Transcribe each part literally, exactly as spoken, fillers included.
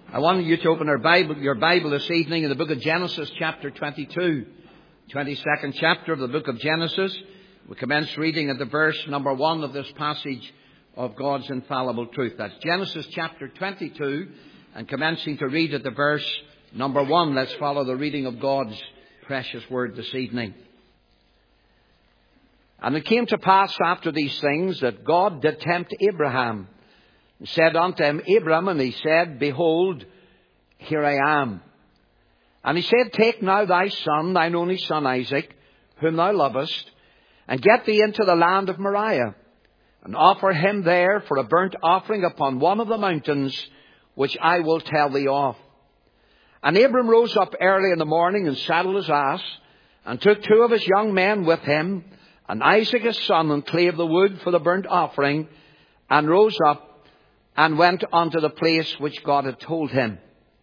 I want you to open our Bible, your Bible this evening in the book of Genesis chapter twenty-two. twenty-second chapter of the book of Genesis. We commence reading at the verse number one of this passage of God's infallible truth. That's Genesis chapter twenty-two, and commencing to read at the verse number one. Let's follow the reading of God's precious word this evening. And it came to pass after these things that God did tempt Abraham, and said unto him, Abram, and he said, Behold, here I am. And he said, Take now thy son, thine only son Isaac, whom thou lovest, and get thee into the land of Moriah, and offer him there for a burnt offering upon one of the mountains which I will tell thee of. And Abram rose up early in the morning, and saddled his ass, and took two of his young men with him, and Isaac his son, and clave the wood for the burnt offering, and rose up, and went unto the place which God had told him.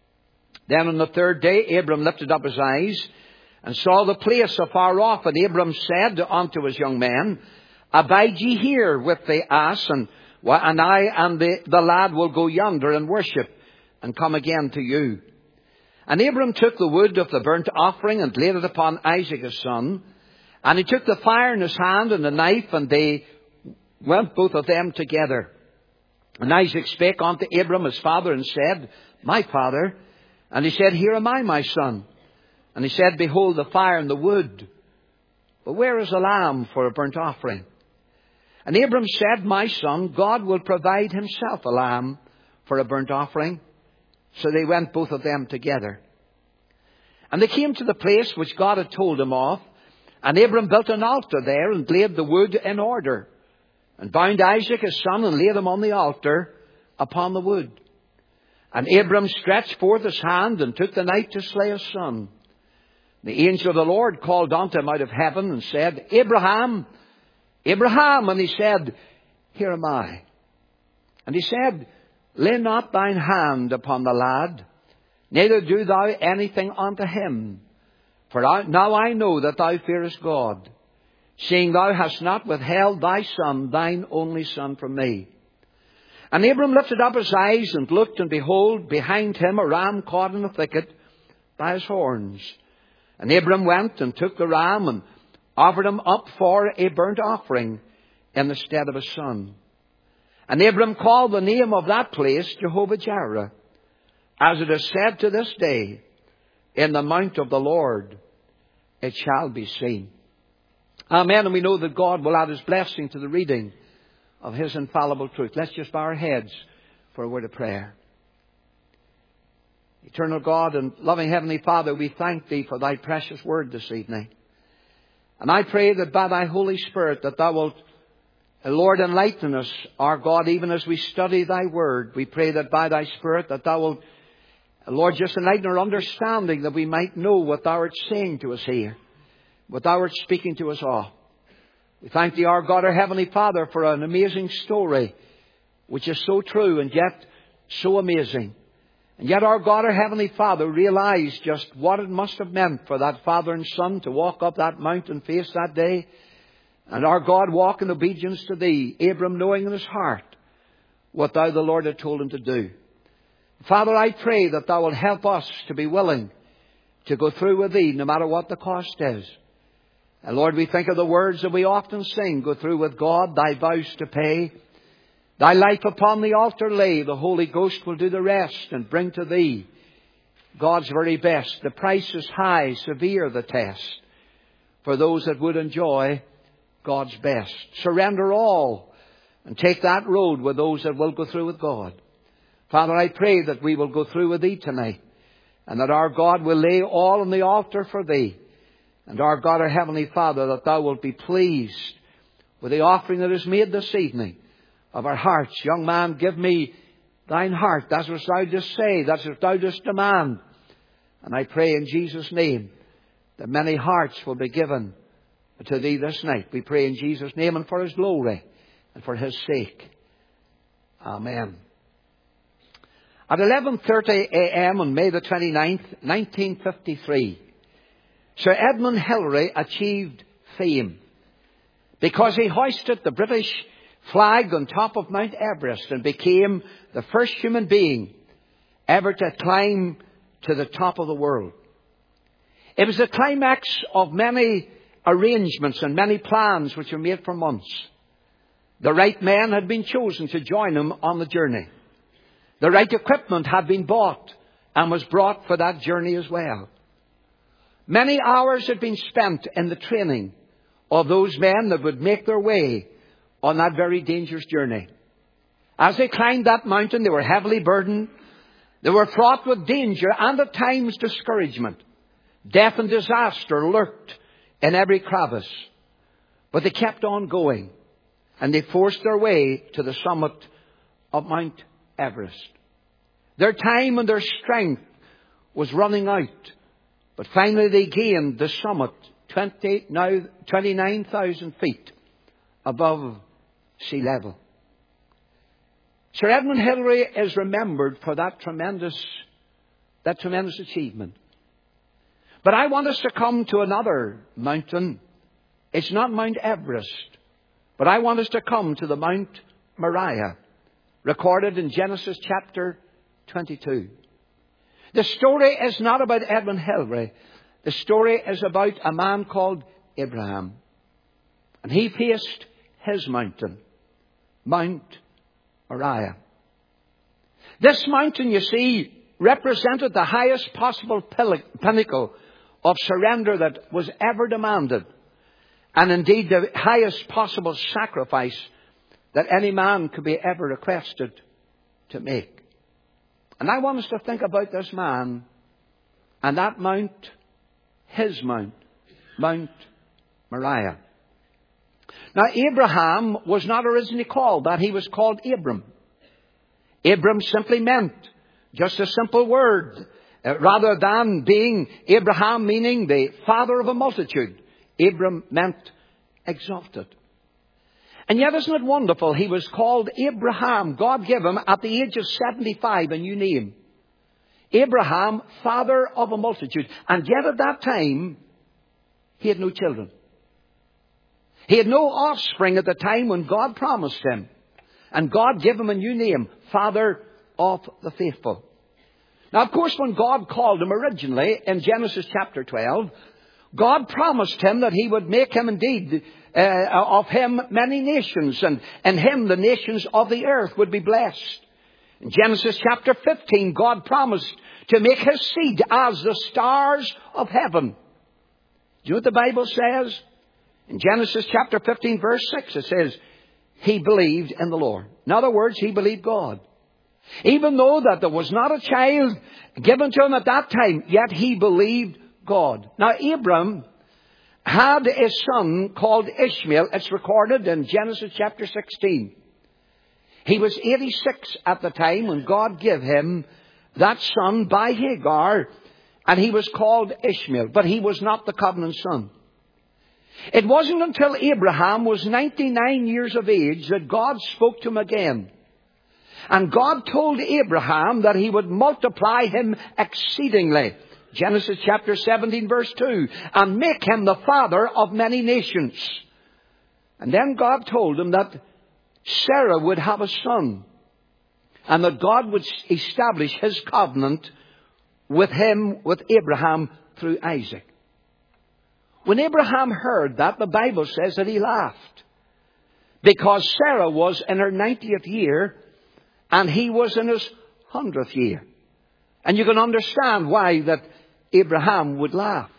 Then on the third day Abram lifted up his eyes, and saw the place afar off. And Abram said unto his young men, Abide ye here with the ass, and, and I and the, the lad will go yonder and worship, and come again to you. And Abram took the wood of the burnt offering, and laid it upon Isaac his son. And he took the fire in his hand, and the knife, and they went both of them together. And Isaac spake unto Abram his father, and said, My father. And he said, Here am I, my son. And he said, Behold the fire and the wood, but where is the lamb for a burnt offering? And Abram said, My son, God will provide himself a lamb for a burnt offering. So they went both of them together. And they came to the place which God had told him of. And Abram built an altar there, and laid the wood in order, and bound Isaac his son, and laid him on the altar upon the wood. And Abram stretched forth his hand, and took the knife to slay his son. The angel of the Lord called unto him out of heaven, and said, Abraham, Abraham. And he said, Here am I. And he said, Lay not thine hand upon the lad, neither do thou anything unto him. For I, now I know that thou fearest God, seeing thou hast not withheld thy son, thine only son, from me. And Abram lifted up his eyes, and looked, and behold, behind him a ram caught in a thicket by his horns. And Abram went and took the ram, and offered him up for a burnt offering in the stead of his son. And Abram called the name of that place Jehovah-Jireh, as it is said to this day, In the mount of the Lord it shall be seen. Amen. And we know that God will add his blessing to the reading of his infallible truth. Let's just bow our heads for a word of prayer. Eternal God and loving Heavenly Father, we thank thee for thy precious word this evening. And I pray that by thy Holy Spirit that thou wilt, Lord, enlighten us, our God, even as we study thy word. We pray that by thy Spirit that thou wilt, Lord, just enlighten our understanding, that we might know what thou art saying to us here, what thou art speaking to us all. We thank thee, our God, our Heavenly Father, for an amazing story, which is so true and yet so amazing. And yet our God, our Heavenly Father, realized just what it must have meant for that father and son to walk up that mountain face that day. And our God walk in obedience to thee, Abram knowing in his heart what thou, the Lord, had told him to do. Father, I pray that thou wilt help us to be willing to go through with thee, no matter what the cost is. And Lord, we think of the words that we often sing, go through with God, thy vows to pay. Thy life upon the altar lay, the Holy Ghost will do the rest, and bring to thee God's very best. The price is high, severe the test, for those that would enjoy God's best. Surrender all, and take that road with those that will go through with God. Father, I pray that we will go through with thee tonight, and that our God will lay all on the altar for thee. And our God, our Heavenly Father, that thou wilt be pleased with the offering that is made this evening of our hearts. Young man, give me thine heart. That's what thou dost say. That's what thou dost demand. And I pray in Jesus' name that many hearts will be given to thee this night. We pray in Jesus' name and for his glory and for his sake. Amen. At eleven thirty a.m. on May the twenty-ninth, nineteen fifty-three, Sir Edmund Hillary achieved fame because he hoisted the British flag on top of Mount Everest and became the first human being ever to climb to the top of the world. It was the climax of many arrangements and many plans which were made for months. The right men had been chosen to join him on the journey. The right equipment had been bought and was brought for that journey as well. Many hours had been spent in the training of those men that would make their way on that very dangerous journey. As they climbed that mountain, they were heavily burdened. They were fraught with danger and at times discouragement. Death and disaster lurked in every crevice. But they kept on going, and they forced their way to the summit of Mount Everest. Their time and their strength was running out, but finally they gained the summit, twenty, now twenty-nine thousand feet above sea level. Sir Edmund Hillary is remembered for that tremendous, that tremendous achievement. But I want us to come to another mountain. It's not Mount Everest, but I want us to come to the Mount Moriah, recorded in Genesis chapter twenty-two. The story is not about Edmund Hillary. The story is about a man called Abraham. And he faced his mountain, Mount Moriah. This mountain, you see, represented the highest possible pinnacle of surrender that was ever demanded. And indeed the highest possible sacrifice that any man could be ever requested to make. And I want us to think about this man and that mount, his mount, Mount Moriah. Now, Abraham was not originally called that. He was called Abram. Abram simply meant just a simple word, uh, rather than being Abraham, meaning the father of a multitude. Abram meant exalted. And yet, isn't it wonderful? He was called Abraham. God gave him at the age of seventy-five a new name. Abraham, father of a multitude. And yet at that time, he had no children. He had no offspring at the time when God promised him. And God gave him a new name, Father of the Faithful. Now, of course, when God called him originally in Genesis chapter twelve, God promised him that he would make him indeed, uh, of him many nations, and in him the nations of the earth would be blessed. In Genesis chapter fifteen, God promised to make his seed as the stars of heaven. Do you know what the Bible says? In Genesis chapter fifteen, verse six, it says, he believed in the Lord. In other words, he believed God. Even though that there was not a child given to him at that time, yet he believed God. Now, Abram had a son called Ishmael. It's recorded in Genesis chapter sixteen. He was eighty-six at the time when God gave him that son by Hagar, and he was called Ishmael, but he was not the covenant son. It wasn't until Abraham was ninety-nine years of age that God spoke to him again. And God told Abraham that he would multiply him exceedingly. Genesis chapter seventeen, verse two. And make him the father of many nations. And then God told him that Sarah would have a son. And that God would establish his covenant with him, with Abraham, through Isaac. When Abraham heard that, the Bible says that he laughed. Because Sarah was in her ninetieth year, and he was in his hundredth year. And you can understand why that Abraham would laugh.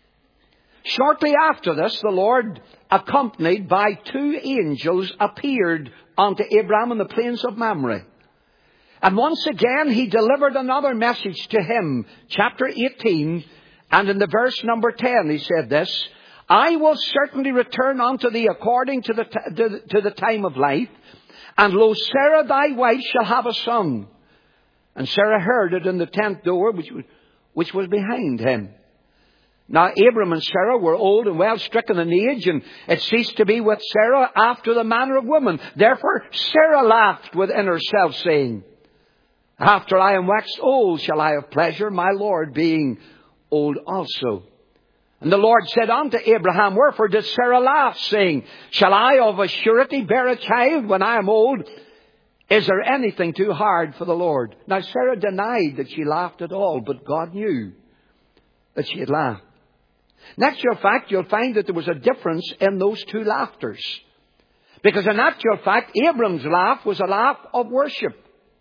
Shortly after this, the Lord, accompanied by two angels, appeared unto Abraham in the plains of Mamre. And once again, he delivered another message to him. Chapter eighteen, and in the verse number ten, he said this, I will certainly return unto thee according to the, t- to, the to the time of life. And lo, Sarah thy wife shall have a son. And Sarah heard it in the tent door, which was, which was behind him. Now, Abram and Sarah were old and well stricken in age, and it ceased to be with Sarah after the manner of women. Therefore, Sarah laughed within herself, saying, after I am waxed old, shall I have pleasure, my Lord being old also. And the Lord said unto Abraham, wherefore did Sarah laugh, saying, shall I of a surety bear a child when I am old? Is there anything too hard for the Lord? Now, Sarah denied that she laughed at all, but God knew that she had laughed. In actual fact, you'll find that there was a difference in those two laughters. Because in actual fact, Abram's laugh was a laugh of worship.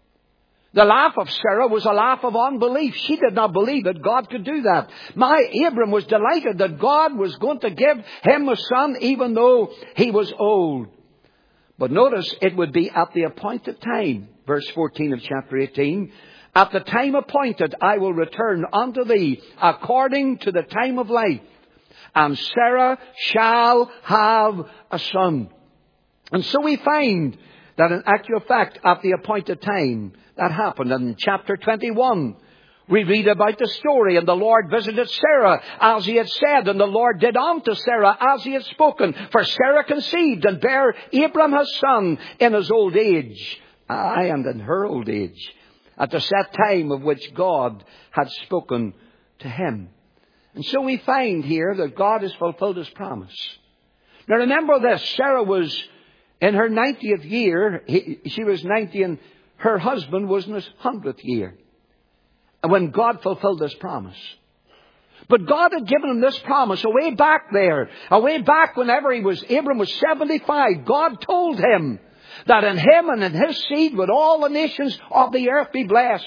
The laugh of Sarah was a laugh of unbelief. She did not believe that God could do that. My Abram was delighted that God was going to give him a son even though he was old. But notice it would be at the appointed time. Verse fourteen of chapter eighteen. At the time appointed I will return unto thee according to the time of life. And Sarah shall have a son. And so we find that in actual fact at the appointed time that happened. And in chapter twenty-one we read about the story. And the Lord visited Sarah as he had said. And the Lord did unto Sarah as he had spoken. For Sarah conceived and bare Abram his son in his old age. Aye, and in her old age. At the set time of which God had spoken to him. And so we find here that God has fulfilled his promise. Now remember this. Sarah was in her ninetieth year. He, she was ninety and her husband was in his hundredth year. And when God fulfilled this promise. But God had given him this promise away back there. Away back whenever he was, Abram was seventy-five. God told him that in him and in his seed would all the nations of the earth be blessed.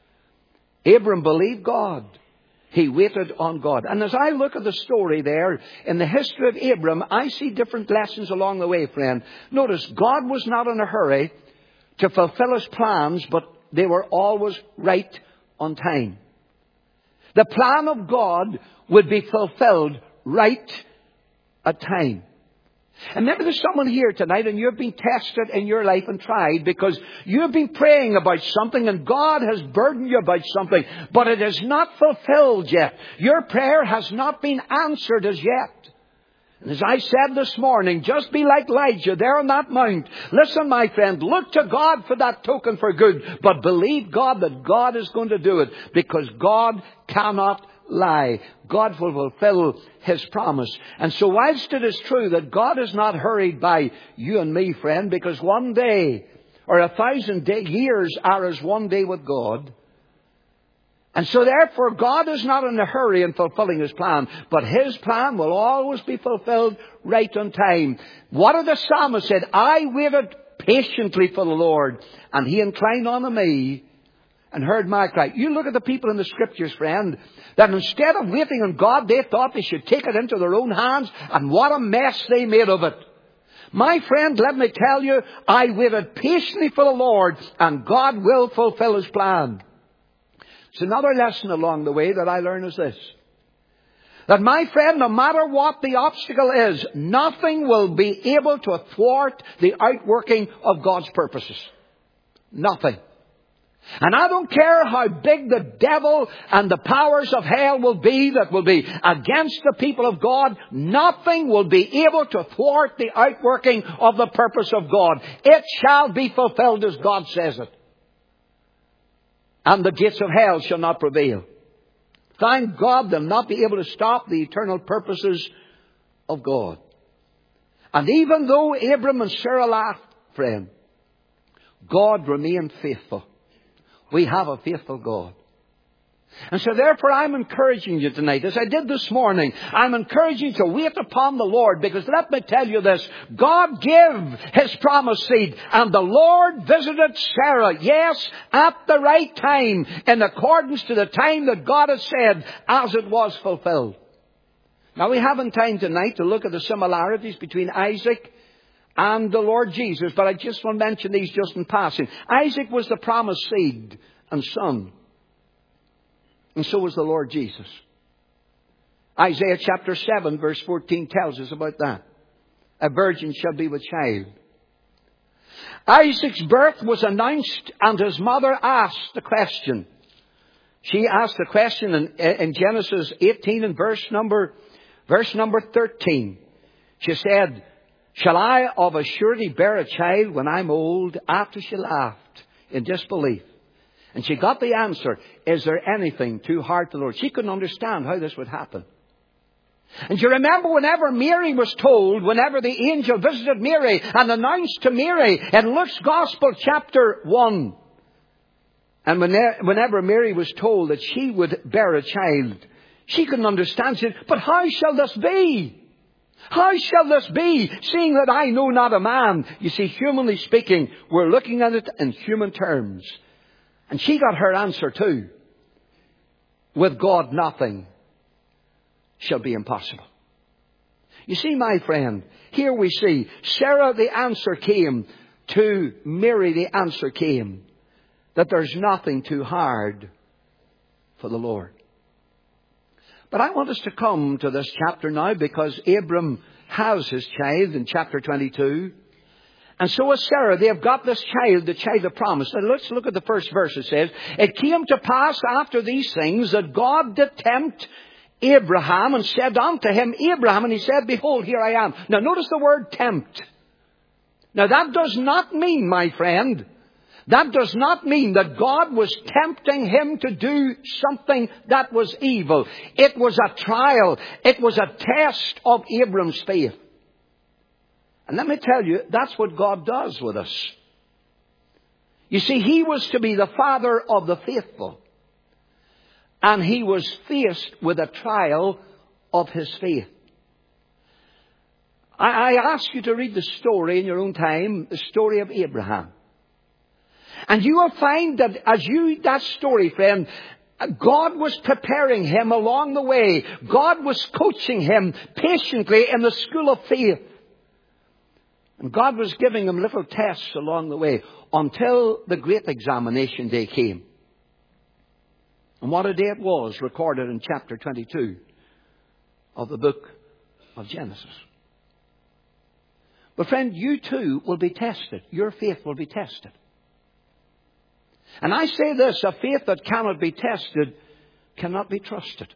Abram believed God. He waited on God. And as I look at the story there in the history of Abram, I see different lessons along the way, friend. Notice, God was not in a hurry to fulfill his plans, but they were always right on time. The plan of God would be fulfilled right at time. And maybe there's someone here tonight and you've been tested in your life and tried because you've been praying about something and God has burdened you about something, but it is not fulfilled yet. Your prayer has not been answered as yet. And as I said this morning, just be like Elijah there on that mount. Listen, my friend, look to God for that token for good, but believe God that God is going to do it because God cannot lie. God will fulfill his promise. And so whilst it is true that God is not hurried by you and me, friend, because one day or a thousand day, years are as one day with God. And so therefore God is not in a hurry in fulfilling his plan, but his plan will always be fulfilled right on time. What did the psalmist said? I waited patiently for the Lord, and he inclined unto me and heard my cry. You look at the people in the scriptures, friend, that instead of waiting on God, they thought they should take it into their own hands, and what a mess they made of it. My friend, let me tell you, I waited patiently for the Lord, and God will fulfill his plan. It's another lesson along the way that I learned is this. That my friend, no matter what the obstacle is, nothing will be able to thwart the outworking of God's purposes. Nothing. And I don't care how big the devil and the powers of hell will be that will be against the people of God, nothing will be able to thwart the outworking of the purpose of God. It shall be fulfilled as God says it. And the gates of hell shall not prevail. Thank God they'll not be able to stop the eternal purposes of God. And even though Abram and Sarah laughed, friend, God remained faithful. We have a faithful God. And so therefore I'm encouraging you tonight, as I did this morning, I'm encouraging you to wait upon the Lord, because let me tell you this, God gave his promised seed, and the Lord visited Sarah, yes, at the right time, in accordance to the time that God had said, as it was fulfilled. Now we haven't time tonight to look at the similarities between Isaac and the Lord Jesus, but I just want to mention these just in passing. Isaac was the promised seed and son. And so was the Lord Jesus. Isaiah chapter seven verse fourteen tells us about that. A virgin shall be with child. Isaac's birth was announced, and his mother asked the question. She asked the question in, in Genesis eighteen and verse number, verse number thirteen. She said, shall I of a surety bear a child when I'm old? After she laughed in disbelief. And she got the answer, is there anything too hard for the Lord? She couldn't understand how this would happen. And you remember whenever Mary was told, whenever the angel visited Mary and announced to Mary in Luke's Gospel chapter one, and whenever Mary was told that she would bear a child, she couldn't understand. She said, but how shall this be? How shall this be, seeing that I know not a man? You see, humanly speaking, we're looking at it in human terms. And she got her answer too. With God, nothing shall be impossible. You see, my friend, here we see Sarah, the answer came. To Mary, the answer came. That there's nothing too hard for the Lord. But I want us to come to this chapter now, because Abram has his child in chapter twenty-two. And so is Sarah. They have got this child, the child of promise. Now let's look at the first verse. It says, it came to pass after these things that God did tempt Abraham and said unto him, Abraham, and he said, behold, here I am. Now notice the word tempt. Now that does not mean, my friend, that does not mean that God was tempting him to do something that was evil. It was a trial. It was a test of Abram's faith. And let me tell you, that's what God does with us. You see, he was to be the father of the faithful. And he was faced with a trial of his faith. I, I ask you to read the story in your own time, the story of Abraham. And you will find that as you read that story, friend, God was preparing him along the way. God was coaching him patiently in the school of faith. And God was giving him little tests along the way until the great examination day came. And what a day it was, recorded in chapter twenty-two of the book of Genesis. But friend, you too will be tested. Your faith will be tested. And I say this, a faith that cannot be tested cannot be trusted.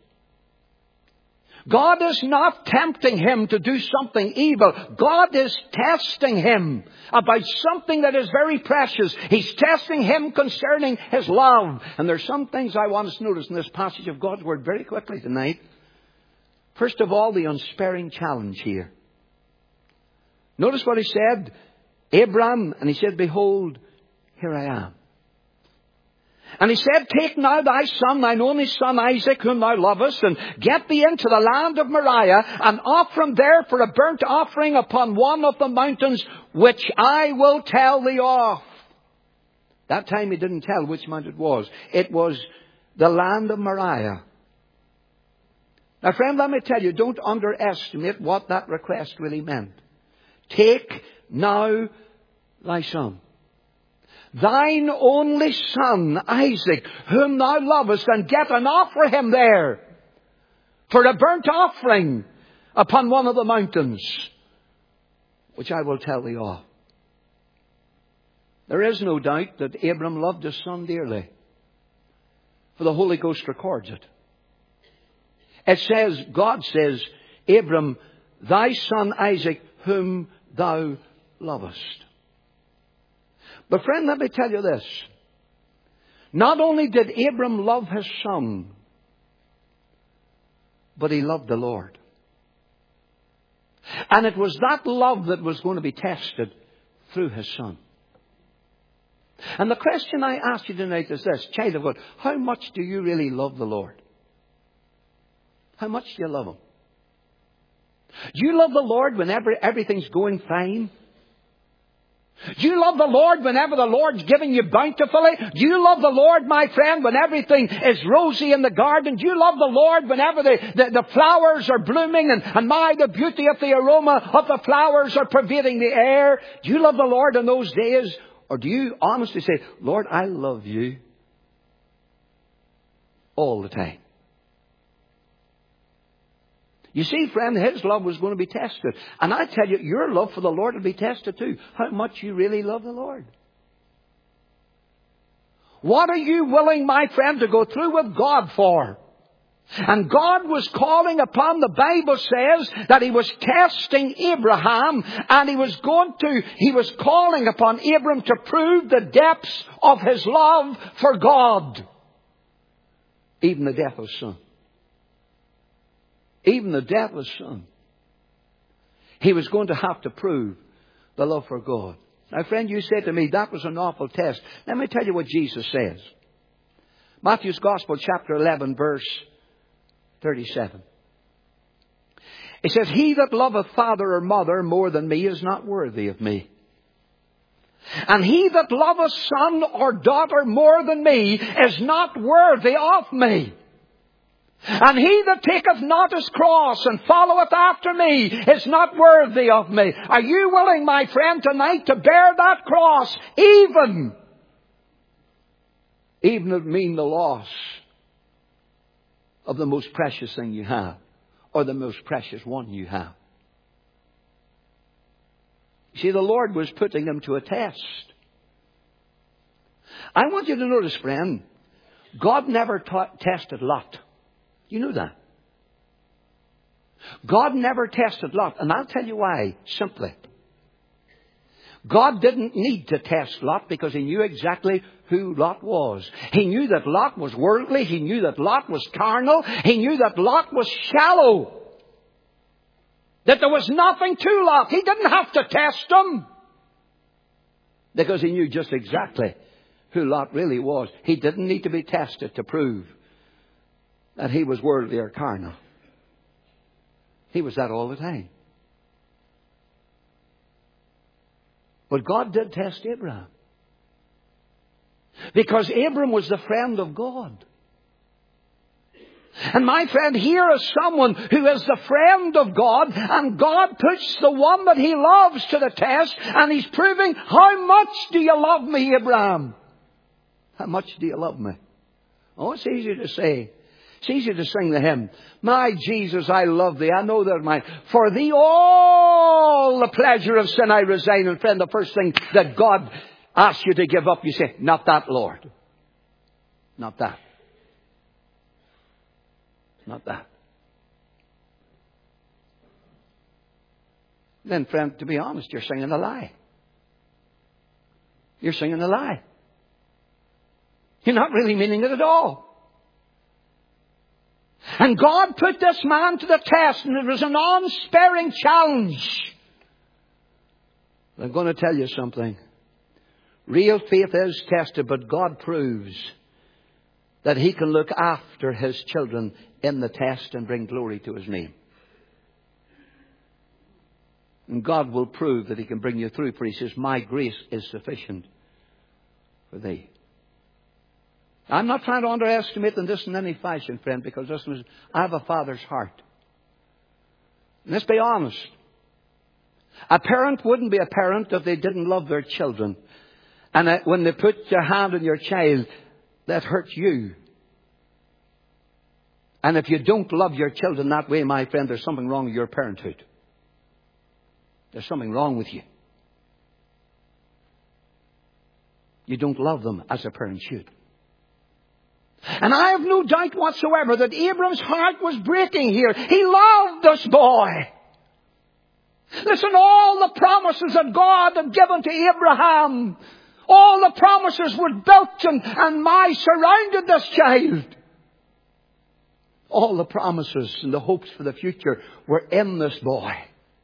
God is not tempting him to do something evil. God is testing him about something that is very precious. He's testing him concerning his love. And there's some things I want us to notice in this passage of God's Word very quickly tonight. First of all, the unsparing challenge here. Notice what he said. Abram, and he said, behold, here I am. And he said, take now thy son, thine only son Isaac, whom thou lovest, and get thee into the land of Moriah, and offer him there for a burnt offering upon one of the mountains, which I will tell thee of. That time he didn't tell which mount it was. It was the land of Moriah. Now, friend, let me tell you, don't underestimate what that request really meant. Take now thy son, thine only son, Isaac, whom thou lovest, and get and offer him there for a burnt offering upon one of the mountains, which I will tell thee of. There is no doubt that Abram loved his son dearly, for the Holy Ghost records it. It says, God says, Abram, thy son Isaac, whom thou lovest. But friend, let me tell you this. Not only did Abram love his son, but he loved the Lord. And it was that love that was going to be tested through his son. And the question I ask you tonight is this, child of God, how much do you really love the Lord? How much do you love him? Do you love the Lord whenever everything's going fine? Do you love the Lord whenever the Lord's giving you bountifully? Do you love the Lord, my friend, when everything is rosy in the garden? Do you love the Lord whenever the, the, the flowers are blooming and, and my, the beauty of the aroma of the flowers are pervading the air? Do you love the Lord in those days? Or do you honestly say, Lord, I love you all the time? You see, friend, his love was going to be tested. And I tell you, your love for the Lord will be tested too. How much you really love the Lord. What are you willing, my friend, to go through with God for? And God was calling upon, the Bible says, that he was testing Abraham, and he was going to, he was calling upon Abraham to prove the depths of his love for God. Even the death of his son. even the deathless Son. He was going to have to prove the love for God. Now, friend, you said to me, that was an awful test. Let me tell you what Jesus says. Matthew's Gospel, chapter eleven, verse thirty-seven. He says, he that loveth father or mother more than me is not worthy of me. And he that loveth son or daughter more than me is not worthy of me. And he that taketh not his cross and followeth after me is not worthy of me. Are you willing, my friend, tonight to bear that cross, even, even if it mean the loss of the most precious thing you have, or the most precious one you have? See, the Lord was putting him to a test. I want you to notice, friend, God never ta- tested Lot. You know that. God never tested Lot. And I'll tell you why, simply. God didn't need to test Lot because he knew exactly who Lot was. He knew that Lot was worldly. He knew that Lot was carnal. He knew that Lot was shallow. That there was nothing to Lot. He didn't have to test him. Because he knew just exactly who Lot really was. He didn't need to be tested to prove that he was worldly or carnal. He was that all the time. But God did test Abraham. Because Abraham was the friend of God. And my friend, here is someone who is the friend of God, and God puts the one that he loves to the test, and he's proving, how much do you love me, Abraham? How much do you love me? Oh, it's easy to say. It's easy to sing the hymn. My Jesus, I love thee. I know they're mine. For thee all the pleasure of sin I resign. And friend, the first thing that God asks you to give up, you say, not that, Lord. Not that. Not that. Then, friend, to be honest, you're singing a lie. You're singing a lie. You're not really meaning it at all. And God put this man to the test, and it was an unsparing challenge. I'm going to tell you something. Real faith is tested, but God proves that he can look after his children in the test and bring glory to his name. And God will prove that he can bring you through, for he says, my grace is sufficient for thee. I'm not trying to underestimate this in any fashion, friend, because this was, I have a father's heart. And let's be honest. A parent wouldn't be a parent if they didn't love their children. And when they put their hand on your child, that hurts you. And if you don't love your children that way, my friend, there's something wrong with your parenthood. There's something wrong with you. You don't love them as a parent should. And I have no doubt whatsoever that Abram's heart was breaking here. He loved this boy. Listen, all the promises that God had given to Abraham, all the promises were built and, and my surrounded this child. All the promises and the hopes for the future were in this boy.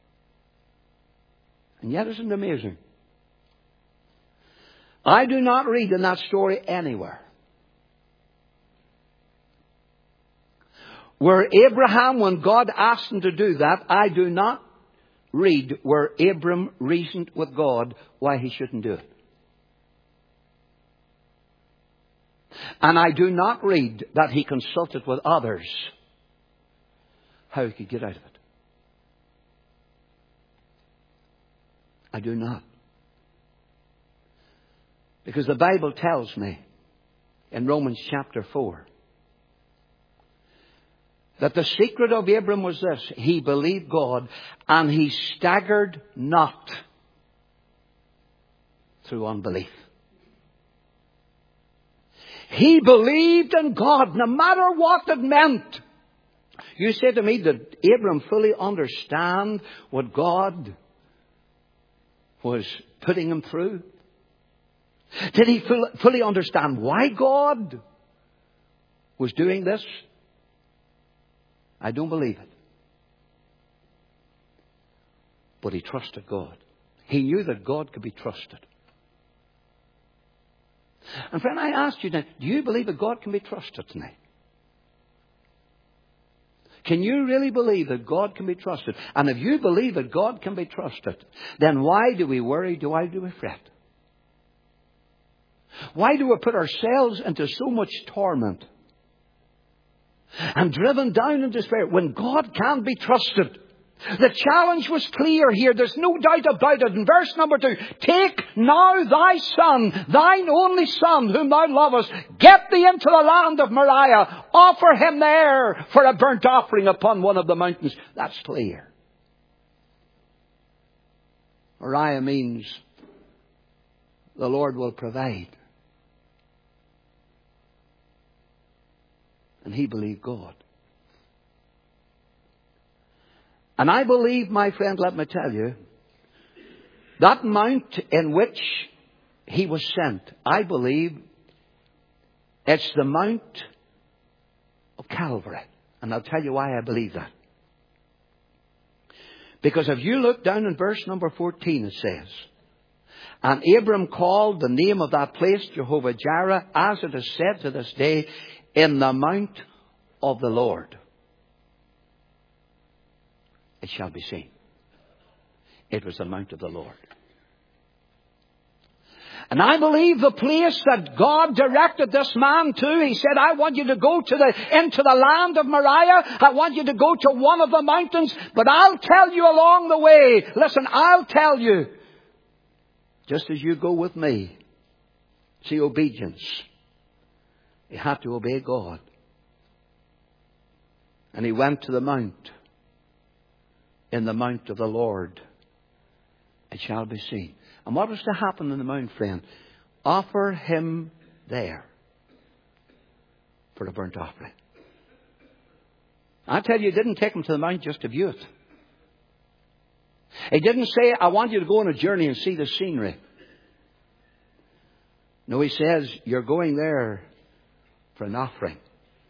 And yet, isn't it amazing? I do not read in that story anywhere where Abraham, when God asked him to do that, I do not read where Abram reasoned with God why he shouldn't do it. And I do not read that he consulted with others how he could get out of it. I do not. Because the Bible tells me in Romans chapter four that the secret of Abram was this. He believed God and he staggered not through unbelief. He believed in God no matter what it meant. You say to me, did Abram fully understand what God was putting him through? Did he fully understand why God was doing this? I don't believe it. But he trusted God. He knew that God could be trusted. And friend, I ask you now, do you believe that God can be trusted tonight? Can you really believe that God can be trusted? And if you believe that God can be trusted, then why do we worry? Why do we fret? Why do we put ourselves into so much torment and driven down in despair when God can be trusted? The challenge was clear here. There's no doubt about it. In verse number two, take now thy son, thine only son, whom thou lovest, get thee into the land of Moriah, offer him there for a burnt offering upon one of the mountains. That's clear. Moriah means the Lord will provide. And he believed God. And I believe, my friend, let me tell you, that mount in which he was sent, I believe it's the Mount of Calvary. And I'll tell you why I believe that. Because if you look down in verse number fourteen, it says, and Abram called the name of that place Jehovah Jireh, as it is said to this day, in the mount of the Lord it shall be seen. It was the mount of the Lord. And I believe the place that God directed this man to, he said, I want you to go to the, into the land of Moriah. I want you to go to one of the mountains, but I'll tell you along the way. Listen, I'll tell you, just as you go with me. See, obedience. You have to obey God. And he went to the mount. In the mount of the Lord it shall be seen. And what was to happen in the mount, friend? Offer him there for a burnt offering. I tell you, he didn't take him to the mount just to view it. He didn't say, I want you to go on a journey and see the scenery. No, he says, you're going there for an offering.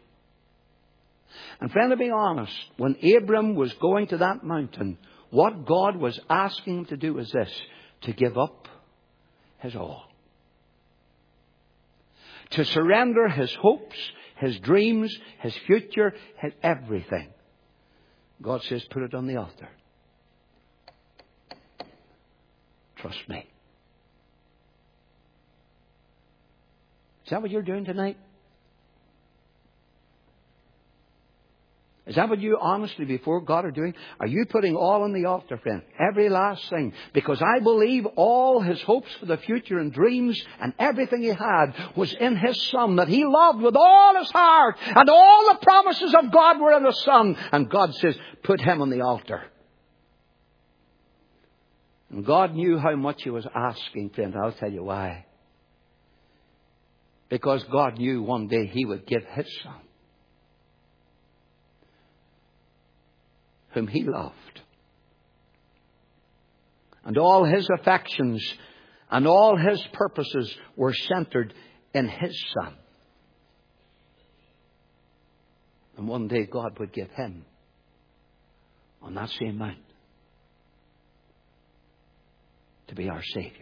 And friend, to be honest, when Abram was going to that mountain, what God was asking him to do was this, to give up his all. To surrender his hopes, his dreams, his future, his everything. God says, put it on the altar. Trust me. Is that what you're doing tonight? Is that what you honestly before God are doing? Are you putting all on the altar, friend? Every last thing. Because I believe all his hopes for the future and dreams and everything he had was in his Son that he loved with all his heart. And all the promises of God were in the Son. And God says, put him on the altar. And God knew how much he was asking, friend. I'll tell you why. Because God knew one day he would give his Son, whom he loved. And all his affections and all his purposes were centered in his Son. And one day God would give him on that same mount to be our Savior.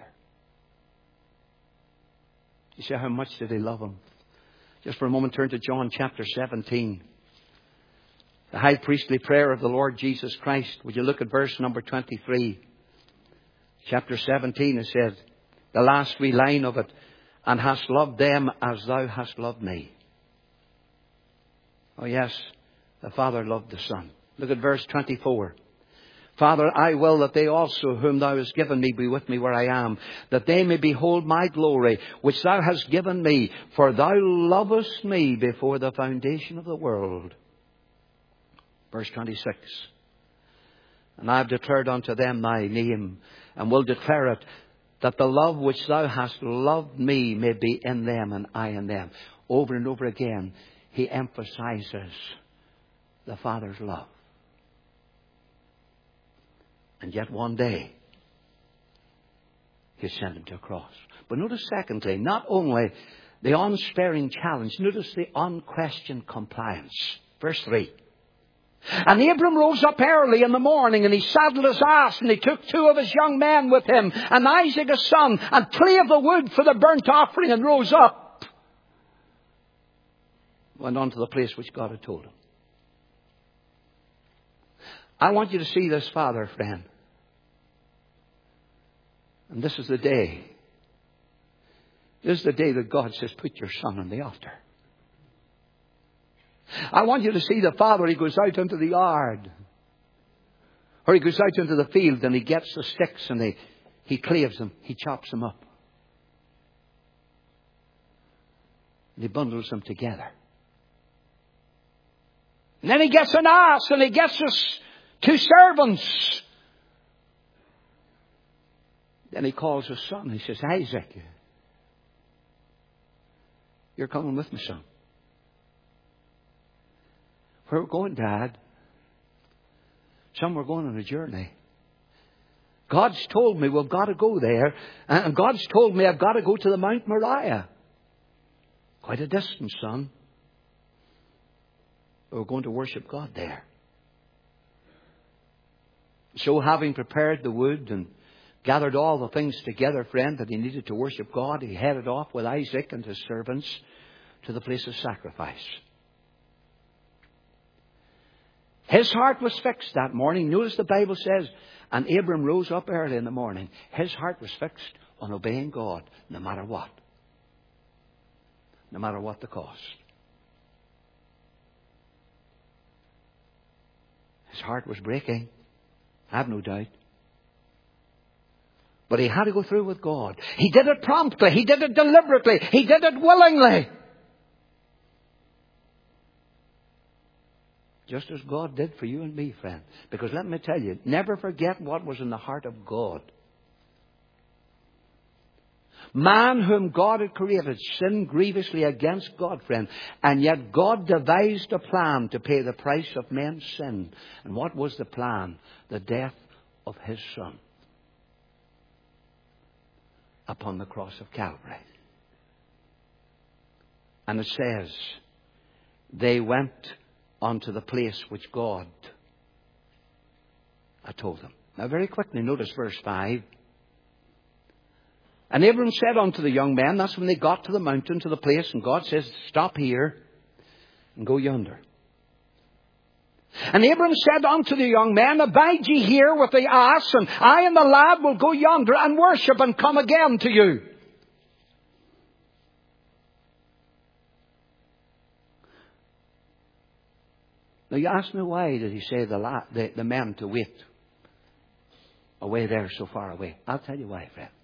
You see how much did he love him? Just for a moment, turn to John chapter seventeen. The high priestly prayer of the Lord Jesus Christ. Would you look at verse number twenty-three? Chapter seventeen, it says, the last wee line of it, and hast loved them as thou hast loved me. Oh yes, the Father loved the Son. Look at verse twenty-four. Father, I will that they also whom thou hast given me be with me where I am, that they may behold my glory, which thou hast given me, for thou lovest me before the foundation of the world. Verse twenty-six. And I have declared unto them thy name, and will declare it, that the love which thou hast loved me may be in them, and I in them. Over and over again, he emphasizes the Father's love. And yet one day, he sent him to a cross. But notice secondly, not only the unsparing challenge, notice the unquestioned compliance. Verse three. And Abram rose up early in the morning, and he saddled his ass, and he took two of his young men with him, and Isaac his son, and clave the wood for the burnt offering, and rose up. Went on to the place which God had told him. I want you to see this father, friend. And this is the day. This is the day that God says, put your son on the altar. I want you to see the father. He goes out into the yard. Or he goes out into the field and he gets the sticks and he, he claves them. He chops them up. And he bundles them together. And then he gets an ass and he gets his two servants. Then he calls his son. He says, Isaac, you're coming with me, son. Where we're going, Dad? Son, we're going on a journey. God's told me we've got to go there. And God's told me I've got to go to the Mount Moriah. Quite a distance, son. But we're going to worship God there. So having prepared the wood and gathered all the things together, friend, that he needed to worship God, he headed off with Isaac and his servants to the place of sacrifice. His heart was fixed that morning. Notice the Bible says, and Abram rose up early in the morning. His heart was fixed on obeying God no matter what. No matter what the cost. His heart was breaking. I have no doubt. But he had to go through with God. He did it promptly. He did it deliberately. He did it willingly. Just as God did for you and me, friend. Because let me tell you, never forget what was in the heart of God. Man whom God had created sinned grievously against God, friend. And yet God devised a plan to pay the price of men's sin. And what was the plan? The death of His Son upon the cross of Calvary. And it says, they went unto the place which God had told them. Now very quickly, notice verse five. And Abram said unto the young men, that's when they got to the mountain, to the place, and God says, stop here and go yonder. And Abram said unto the young men, abide ye here with the ass, and I and the lad will go yonder and worship and come again to you. Now you ask me, why did he say the, la- the, the men to wait away there so far away? I'll tell you why, friend.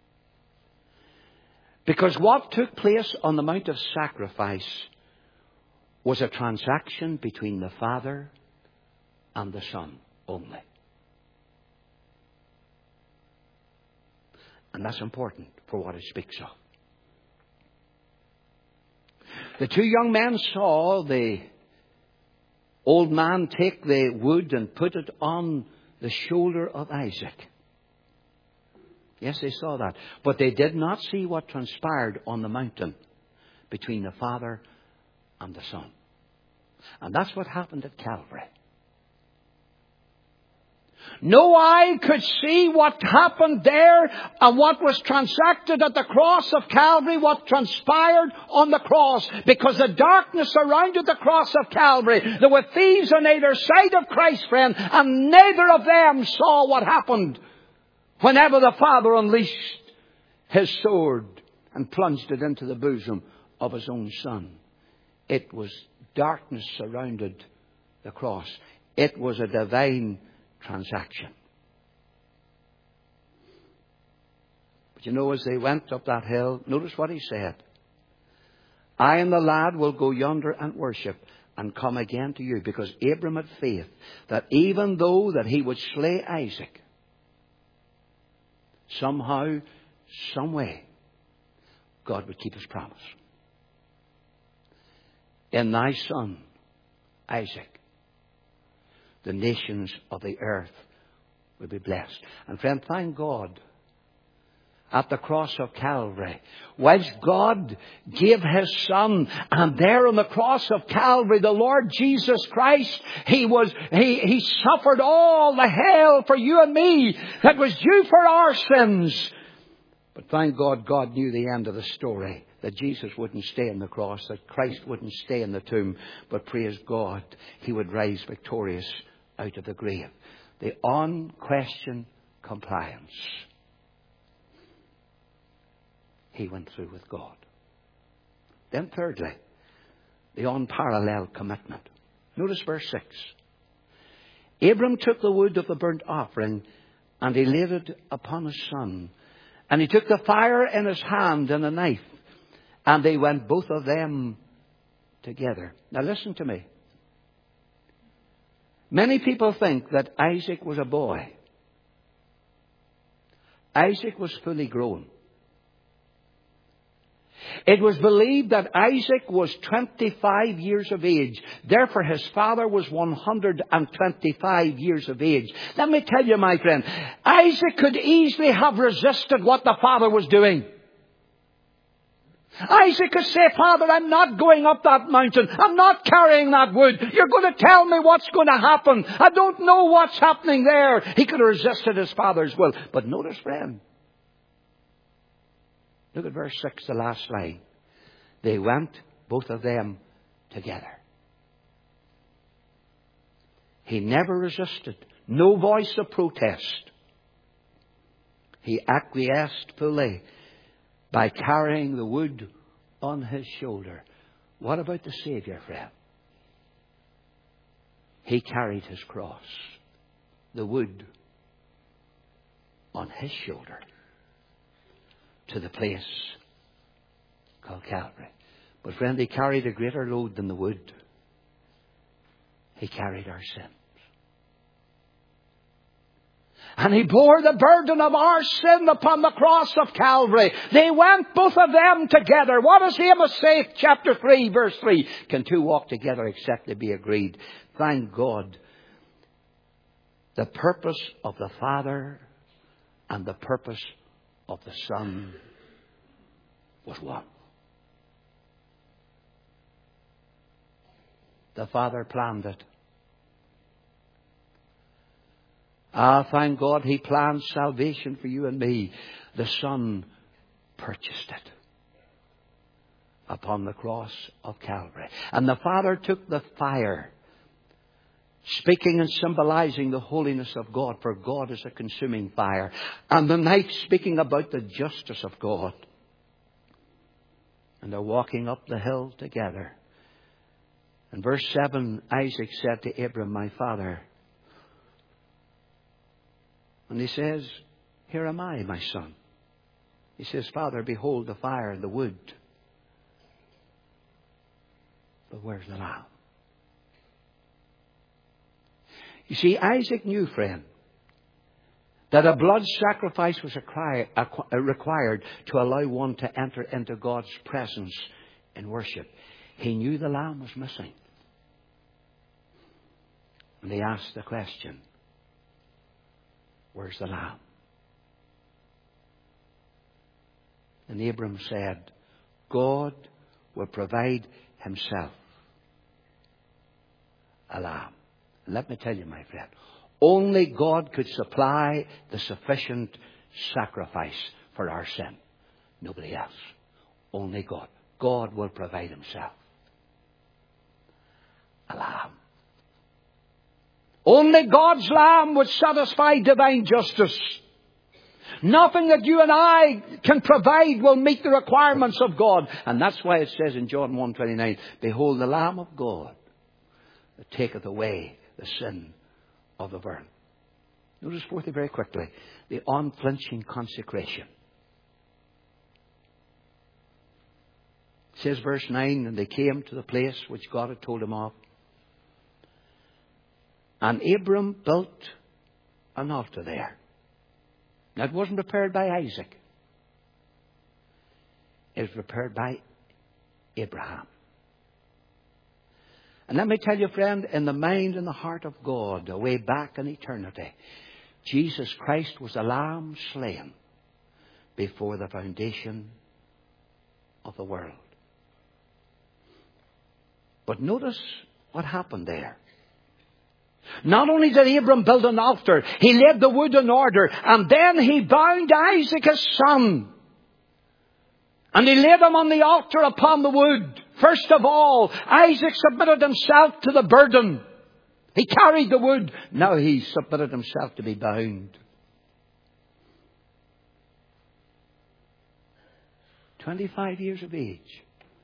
Because what took place on the Mount of Sacrifice was a transaction between the Father and the Son only. And that's important for what it speaks of. The two young men saw the old man take the wood and put it on the shoulder of Isaac. Yes, they saw that. But they did not see what transpired on the mountain between the Father and the Son. And that's what happened at Calvary. No eye could see what happened there and what was transacted at the cross of Calvary, what transpired on the cross. Because the darkness surrounded the cross of Calvary. There were thieves on either side of Christ, friend, and neither of them saw what happened whenever the Father unleashed His sword and plunged it into the bosom of His own Son. It was darkness surrounded the cross. It was a divine transaction. But you know, as they went up that hill, notice what he said. I and the lad will go yonder and worship and come again to you. Because Abram had faith that even though that he would slay Isaac, somehow, some way, God would keep His promise. In thy son, Isaac, the nations of the earth will be blessed. And friend, thank God. at the cross of Calvary. Whilst God gave His Son, and there on the cross of Calvary, the Lord Jesus Christ, He was, He, He suffered all the hell for you and me that was due for our sins. But thank God, God knew the end of the story. That Jesus wouldn't stay on the cross, that Christ wouldn't stay in the tomb, but praise God, He would rise victorious out of the grave. The unquestioned compliance. He went through with God. Then thirdly, the unparalleled commitment. Notice verse six. Abram took the wood of the burnt offering and he laid it upon his son. And he took the fire in his hand and a knife. And they went both of them together. Now listen to me. Many people think that Isaac was a boy. Isaac was fully grown. It was believed that Isaac was twenty-five years of age. Therefore, his father was one hundred twenty-five years of age. Let me tell you, my friend, Isaac could easily have resisted what the father was doing. Isaac could say, Father, I'm not going up that mountain. I'm not carrying that wood. You're going to tell me what's going to happen. I don't know what's happening there. He could have resisted his father's will. But notice, friend, look at verse six, the last line. They went, both of them, together. He never resisted. No voice of protest. He acquiesced fully by carrying the wood on his shoulder. What about the Savior, friend? He carried his cross, the wood, on his shoulder to the place called Calvary. But friend, he carried a greater load than the wood. He carried our sins. And He bore the burden of our sin upon the cross of Calvary. They went, both of them, together. What does Amos say? Chapter three, verse three. Can two walk together except they be agreed? Thank God. The purpose of the Father and the purpose of the Son was one. The Father planned it. Ah, thank God He planned salvation for you and me. The Son purchased it upon the cross of Calvary. And the Father took the fire, speaking and symbolizing the holiness of God, for God is a consuming fire. And the knife, speaking about the justice of God. And they're walking up the hill together. In verse seven, Isaac said to Abram, my father. And he says, here am I, my son. He says, Father, behold the fire and the wood. But where's the lamb? You see, Isaac knew, friend, that a blood sacrifice was required to allow one to enter into God's presence in worship. He knew the lamb was missing. And he asked the question, where's the lamb? And Abram said, God will provide Himself a lamb. And let me tell you, my friend, only God could supply the sufficient sacrifice for our sin. Nobody else. Only God. God will provide Himself a lamb. Only God's lamb would satisfy divine justice. Nothing that you and I can provide will meet the requirements of God. And that's why it says in John one twenty-nine, behold the Lamb of God that taketh away the sin of the world. Notice fourthly, very quickly, the unflinching consecration. It says verse nine, and they came to the place which God had told him of. And Abram built an altar there. Now, it wasn't prepared by Isaac. It was prepared by Abraham. And let me tell you, friend, in the mind and the heart of God, way back in eternity, Jesus Christ was a lamb slain before the foundation of the world. But notice what happened there. Not only did Abram build an altar, he laid the wood in order, and then he bound Isaac his son. And he laid him on the altar upon the wood. First of all, Isaac submitted himself to the burden. He carried the wood. Now he submitted himself to be bound. Twenty-five years of age.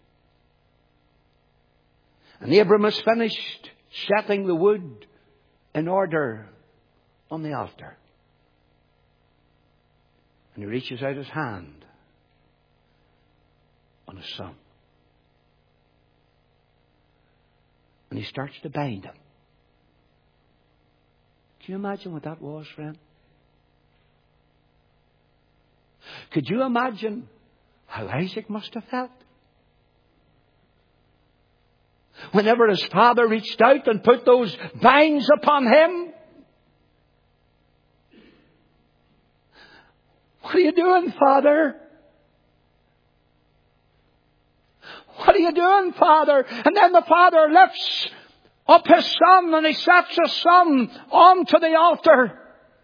And Abram has finished setting the wood in order on the altar. And he reaches out his hand on his son. And he starts to bind him. Can you imagine what that was, friend? Could you imagine how Isaac must have felt? Whenever his father reached out and put those binds upon him. What are you doing, Father? What are you doing, Father? And then the father lifts up his son and he sets his son onto the altar.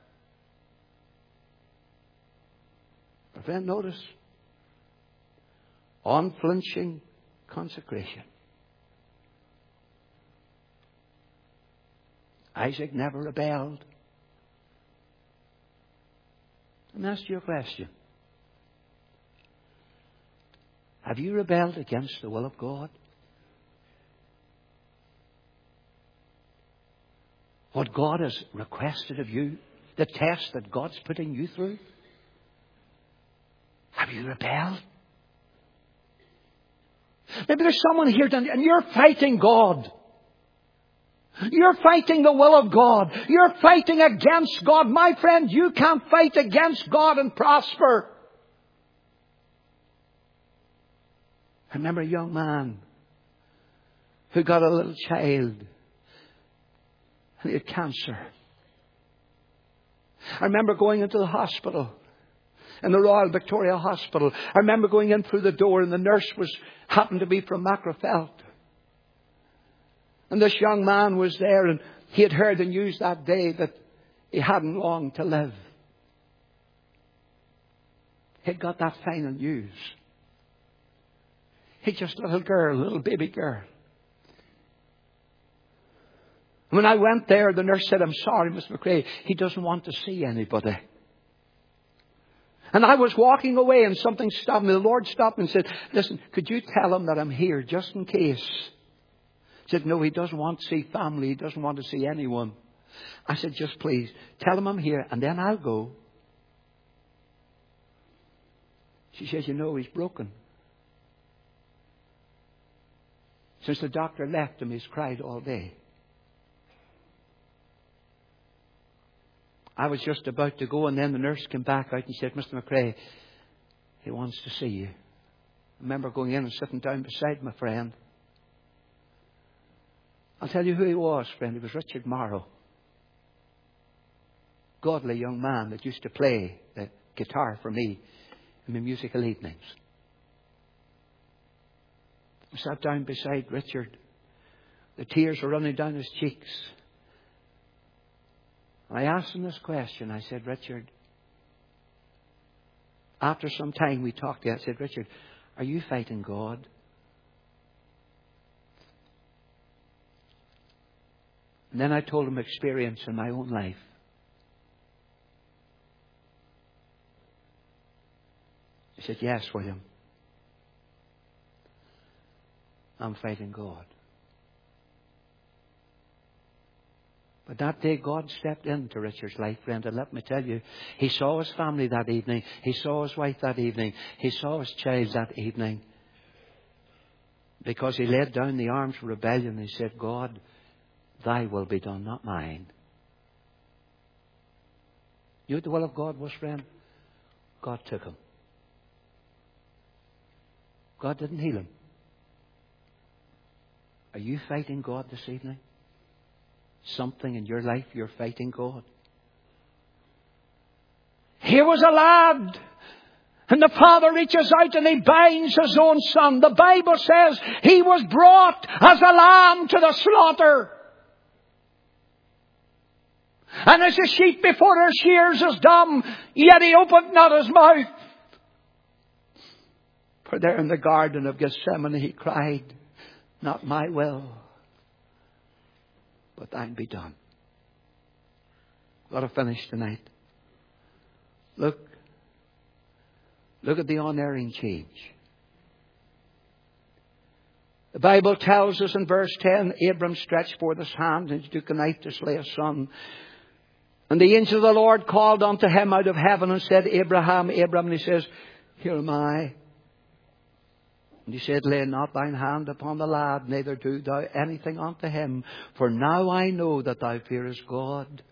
But then notice, unflinching consecration. Isaac never rebelled. Let me ask you a question. Have you rebelled against the will of God? What God has requested of you, the test that God's putting you through? Have you rebelled? Maybe there's someone here and you're fighting God. You're fighting the will of God. You're fighting against God. My friend, you can't fight against God and prosper. I remember a young man who got a little child and he had cancer. I remember going into the hospital, in the Royal Victoria Hospital. I remember going in through the door and the nurse was happened to be from Macrofelt. And this young man was there and he had heard the news that day that he hadn't long to live. He'd got that final news. He's just a little girl, a little baby girl. When I went there, the nurse said, "I'm sorry, Mister McRae, he doesn't want to see anybody." And I was walking away and something stopped me. The Lord stopped me and said, "Listen, could you tell him that I'm here just in case?" He said, "No, he doesn't want to see family. He doesn't want to see anyone." I said, "Just please, tell him I'm here and then I'll go." She says, "You know, he's broken. Since the doctor left him, he's cried all day." I was just about to go and then the nurse came back out and said, "Mister McRae, he wants to see you." I remember going in and sitting down beside my friend. I'll tell you who he was, friend. He was Richard Morrow. Godly young man that used to play the guitar for me in my musical evenings. I sat down beside Richard. The tears were running down his cheeks. I asked him this question. I said, "Richard," after some time we talked, I said, "Richard, are you fighting God?" And then I told him experience in my own life. He said, "Yes, William. I'm fighting God." But that day God stepped into Richard's life, friend, and let me tell you, he saw his family that evening. He saw his wife that evening. He saw his child that evening. Because he laid down the arms of rebellion. He said, "God, thy will be done, not mine." You know what the will of God was, friend? God took him. God didn't heal him. Are you fighting God this evening? Something in your life you're fighting God. Here was a lad, And the Father reaches out and He binds His own Son. The Bible says He was brought as a lamb to the slaughter. And as a sheep before her shears is dumb, yet He opened not His mouth. For there in the Garden of Gethsemane He cried, not my will, but thine be done. Got to finish tonight. Look. Look at the unerring change. The Bible tells us in verse ten, Abram stretched forth his hand and he took a knife to slay his son. And the angel of the Lord called unto him out of heaven and said, Abraham, Abraham. And he says, here am I. And he said, lay not thine hand upon the lad, neither do thou anything unto him. For now I know that thou fearest God,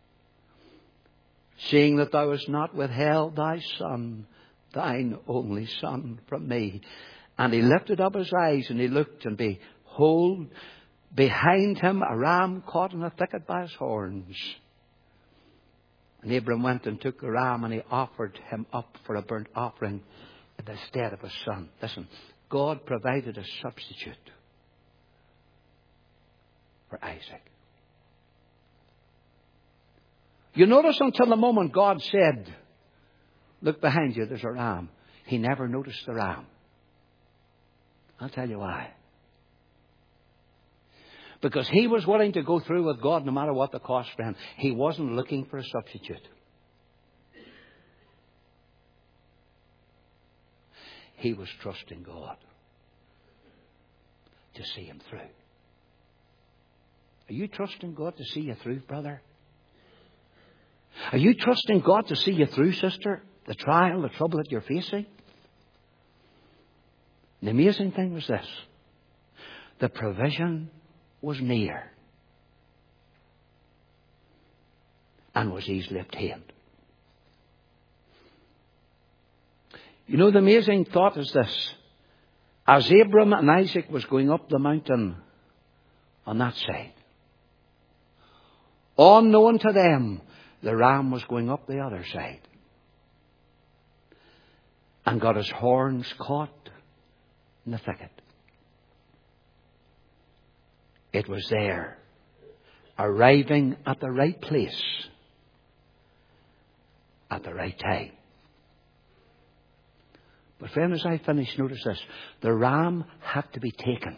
seeing that thou hast not withheld thy son, thine only son, from me. And he lifted up his eyes and he looked, and behold, behind him a ram caught in a thicket by his horns. And Abram went and took the ram and he offered him up for a burnt offering in the stead of his son. Listen, God provided a substitute for Isaac. You notice until the moment God said, look behind you, there's a ram. He never noticed the ram. I'll tell you why. Because he was willing to go through with God no matter what the cost for him. He wasn't looking for a substitute. He was trusting God to see him through. Are you trusting God to see you through, brother? Are you trusting God to see you through, sister? The trial, the trouble that you're facing? The amazing thing was this. The provision was near and was easily obtained. You know, the amazing thought is this. As Abram and Isaac was going up the mountain on that side, unknown to them, the ram was going up the other side and got his horns caught in the thicket. It was there, arriving at the right place at the right time. But friend, as I finish, notice this. The ram had to be taken.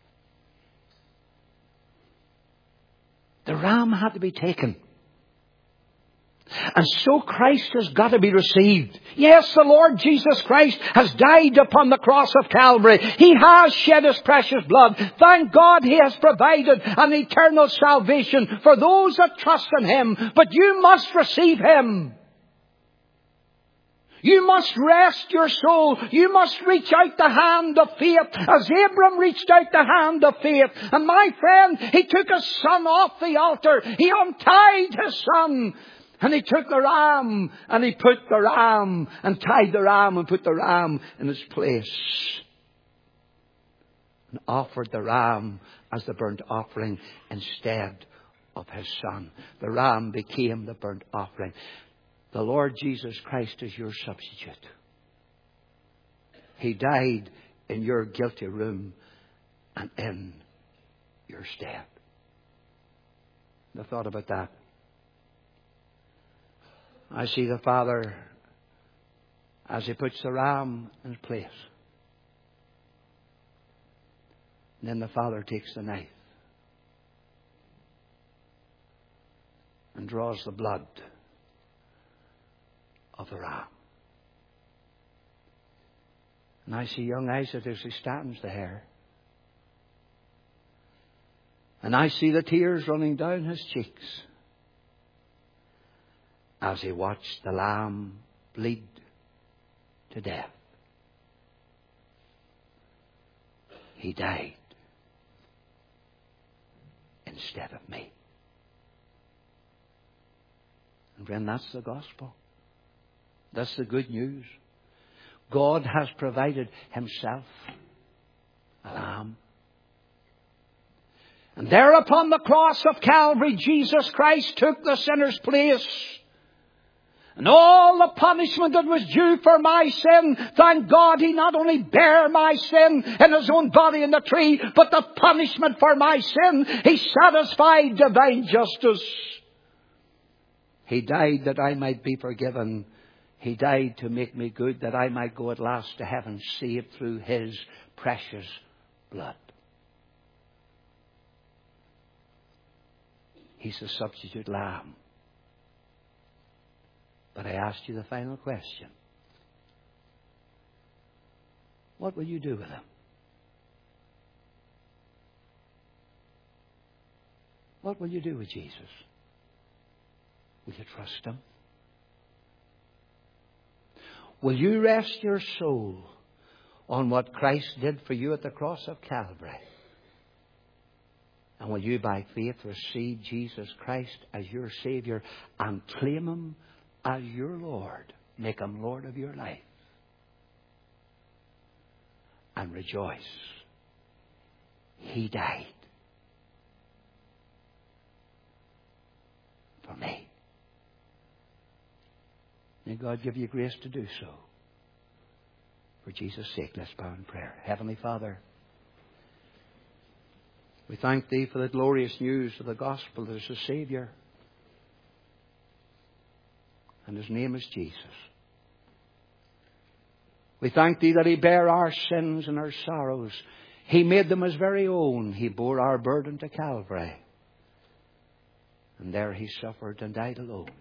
The ram had to be taken. And so Christ has got to be received. Yes, the Lord Jesus Christ has died upon the cross of Calvary. He has shed His precious blood. Thank God He has provided an eternal salvation for those that trust in Him. But you must receive Him. You must rest your soul. You must reach out the hand of faith as Abram reached out the hand of faith. And my friend, he took his son off the altar. He untied his son. And he took the ram and he put the ram and tied the ram and put the ram in its place. And offered the ram as the burnt offering instead of his son. The ram became the burnt offering. The Lord Jesus Christ is your substitute. He died in your guilty room and in your stead. I thought about that. I see the Father as He puts the ram in place. And then the Father takes the knife and draws the blood of the ram. And I see young Isaac as he stands there. And I see the tears running down his cheeks as he watched the lamb bleed to death. He died instead of me. And friend, that's the gospel. That's the good news. God has provided Himself a lamb. And there upon the cross of Calvary, Jesus Christ took the sinner's place. And all the punishment that was due for my sin, thank God He not only bare my sin in His own body in the tree, but the punishment for my sin, He satisfied divine justice. He died that I might be forgiven. He died to make me good, that I might go at last to heaven, saved through His precious blood. He's the substitute lamb. But I asked you the final question. What will you do with Him? What will you do with Jesus? Will you trust Him? Will you rest your soul on what Christ did for you at the cross of Calvary? And will you by faith receive Jesus Christ as your Savior and claim Him as your Lord? Make Him Lord of your life. And rejoice. He died for me. May God give you grace to do so. For Jesus' sake, let's bow in prayer. Heavenly Father, we thank Thee for the glorious news of the gospel. There's a Savior. And His name is Jesus. We thank Thee that He bare our sins and our sorrows. He made them His very own. He bore our burden to Calvary. And there He suffered and died alone.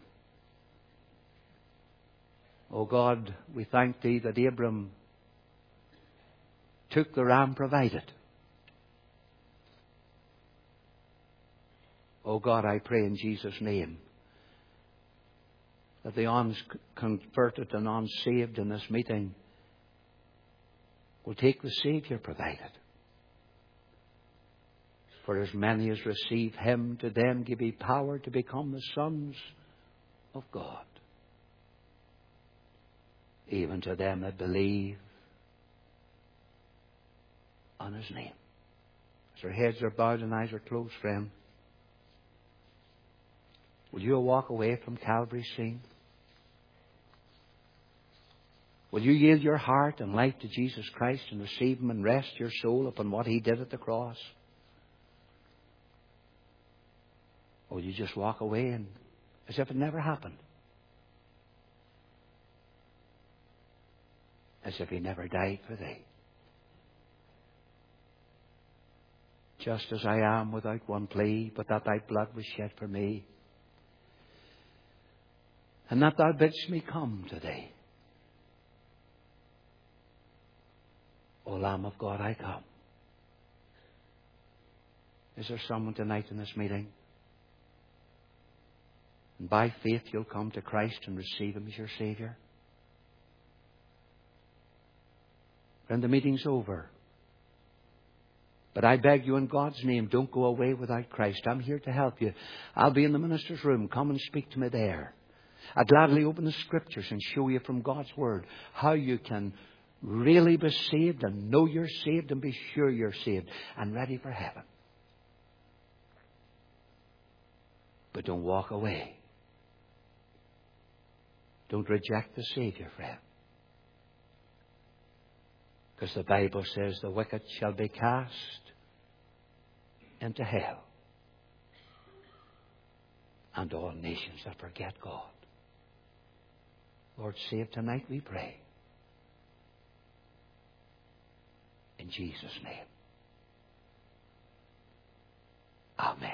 O God, we thank Thee that Abram took the ram provided. O God, I pray in Jesus' name that the unconverted and unsaved in this meeting will take the Saviour provided. For as many as receive Him, to them give He power to become the sons of God. Even to them that believe on His name. As our heads are bowed and eyes are closed, friend, will you walk away from Calvary's scene? Will you yield your heart and life to Jesus Christ and receive Him and rest your soul upon what He did at the cross? Or will you just walk away and as if it never happened? As if He never died for thee. Just as I am without one plea, but that Thy blood was shed for me, and that Thou bidst me come to Thee. O Lamb of God, I come. Is there someone tonight in this meeting? And by faith you'll come to Christ and receive Him as your Saviour? Friend, the meeting's over. But I beg you in God's name, don't go away without Christ. I'm here to help you. I'll be in the minister's room. Come and speak to me there. I'd gladly open the Scriptures and show you from God's Word how you can really be saved and know you're saved and be sure you're saved and ready for heaven. But don't walk away. Don't reject the Saviour, friend. Because the Bible says the wicked shall be cast into hell. And all nations that forget God. Lord, save tonight, we pray. In Jesus' name. Amen.